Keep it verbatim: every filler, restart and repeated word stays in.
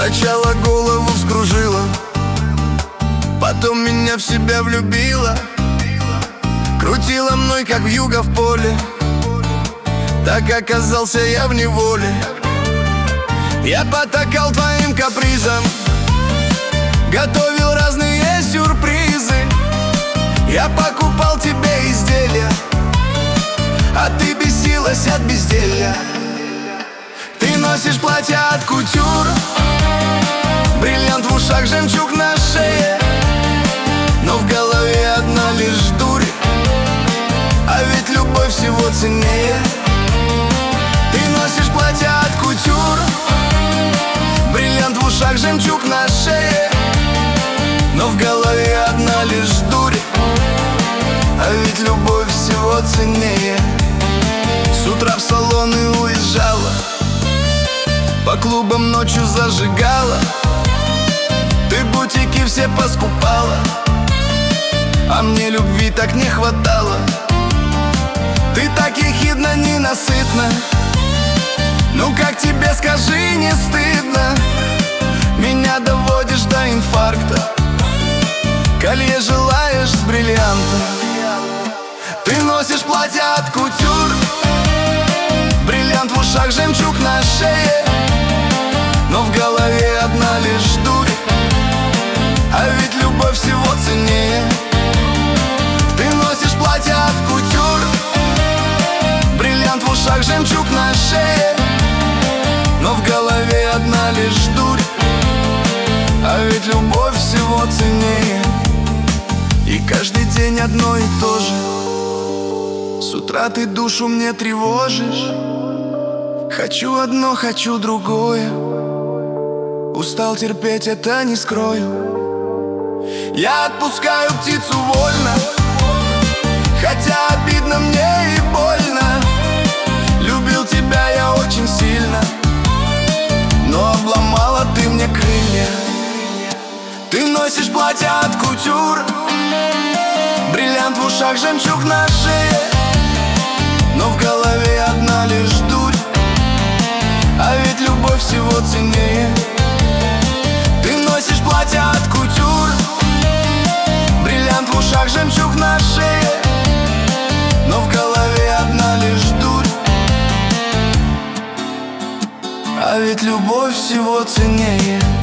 Сначала голову вскружила, потом меня в себя влюбила. Крутила мной, как вьюга в поле, так оказался я в неволе. Я потакал твоим капризам, готовил разные сюрпризы. Я покупал тебе изделия, а ты бесилась от безделья. Ты носишь платье от кутюр, бриллиант в ушах, жемчуг на шее, но в голове одна лишь дурь, а ведь любовь всего ценнее. Ты носишь платье от кутюр, бриллиант в ушах, жемчуг на шее, но в голове одна лишь дурь, а ведь любовь всего ценнее. С утра в салоны уезжала, по клубам ночью зажигала. Ты бутики все поскупала, а мне любви так не хватало. Ты так ехидна, ненасытна, ну как тебе, скажи, не стыдно? Меня доводишь до инфаркта, колье желаешь с бриллиантом. Ты носишь платье от кутюр, бриллиант в ушах, жемчуг на шее, но в голове одна лишь дурь, а ведь любовь всего ценнее. Ты носишь платье от кутюр, бриллиант в ушах, жемчуг на шее, но в голове одна лишь дурь, а ведь любовь всего ценнее. И каждый день одно и то же. С утра ты душу мне тревожишь. Хочу одно, хочу другое. Устал терпеть, это не скрою. Я отпускаю птицу вольно, хотя обидно мне и больно. Любил тебя я очень сильно, но обломала ты мне крылья. Ты носишь платье от кутюр, бриллиант в ушах, жемчуг на шее, но в голове одна лишь дурь, а ведь любовь всего ценнее. Ты носишь платье от кутюр, бриллиант в ушах, жемчуг на шее, но в голове одна лишь дурь, а ведь любовь всего ценнее.